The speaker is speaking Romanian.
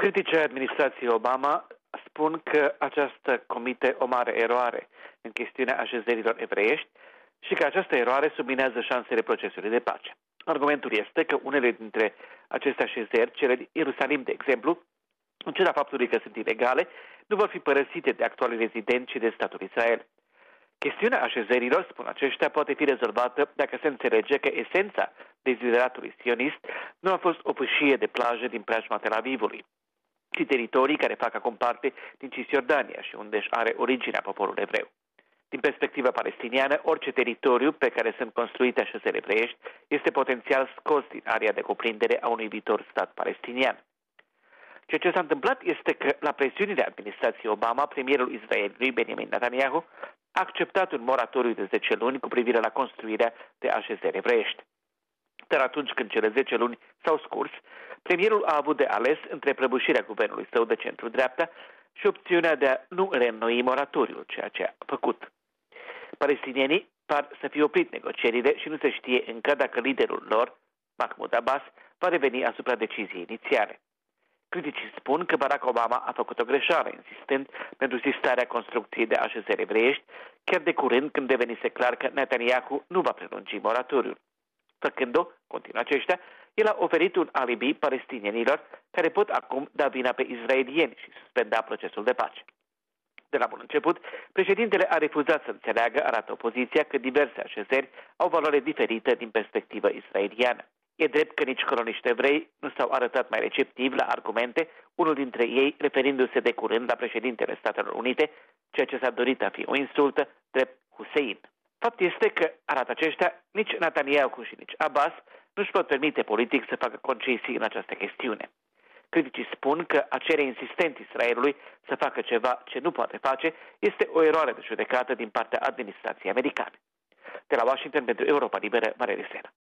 Criticii administrației Obama spun că aceasta comite o mare eroare în chestiunea așezărilor evreiești și că această eroare subminează șansele procesului de pace. Argumentul este că unele dintre aceste așezări, cele din Ierusalim, de exemplu, în ciuda faptului că sunt ilegale, nu vor fi părăsite de actualii rezidenți și de statul Israel. Chestiunea așezărilor, spun aceștia, poate fi rezolvată dacă se înțelege că esența dezideratului sionist nu a fost o fâșie de plajă din preajma Tel Avivului, ci teritorii care fac acum parte din Cisjordania și unde își are originea poporul evreu. Din perspectiva palestiniană, orice teritoriu pe care sunt construite așezări evreiești este potențial scos din area de cuprindere a unui viitor stat palestinian. Ceea ce s-a întâmplat este că, la presiunile administrației Obama, premierul Israelului, Benjamin Netanyahu, a acceptat un moratoriu de 10 luni cu privire la construirea de așezări evreiești. Dar atunci când cele 10 luni s-au scurs, premierul a avut de ales între prăbușirea guvernului său de centru-dreapta și opțiunea de a nu reînnoi moratoriul, ceea ce a făcut. Palestinienii par să fie oprit negocierile și nu se știe încă dacă liderul lor, Mahmoud Abbas, va reveni asupra deciziei inițiale. Criticii spun că Barack Obama a făcut o greșeală, insistând pentru sistarea construcției de așezări evreiești, chiar de curând când devenise clar că Netanyahu nu va prelungi moratoriul. Făcând-o, continuă aceștia, el a oferit un alibi palestinienilor care pot acum da vina pe israelieni și suspenda procesul de pace. De la bun început, președintele a refuzat să înțeleagă, arată opoziția, că diverse așezări au valoare diferită din perspectivă israeliană. E drept că nici coloniști evrei nu s-au arătat mai receptivi la argumente, unul dintre ei referindu-se de curând la președintele Statelor Unite, ceea ce s-a dorit a fi o insultă, drept Hussein. Fapt este că, arată aceștia, nici Netanyahu și nici Abbas nu-și pot permite politic să facă concesii în această chestiune. Criticii spun că a cere insistent Israelului să facă ceva ce nu poate face este o eroare de judecată din partea administrației americane. De la Washington pentru Europa Liberă, Valerie Sena.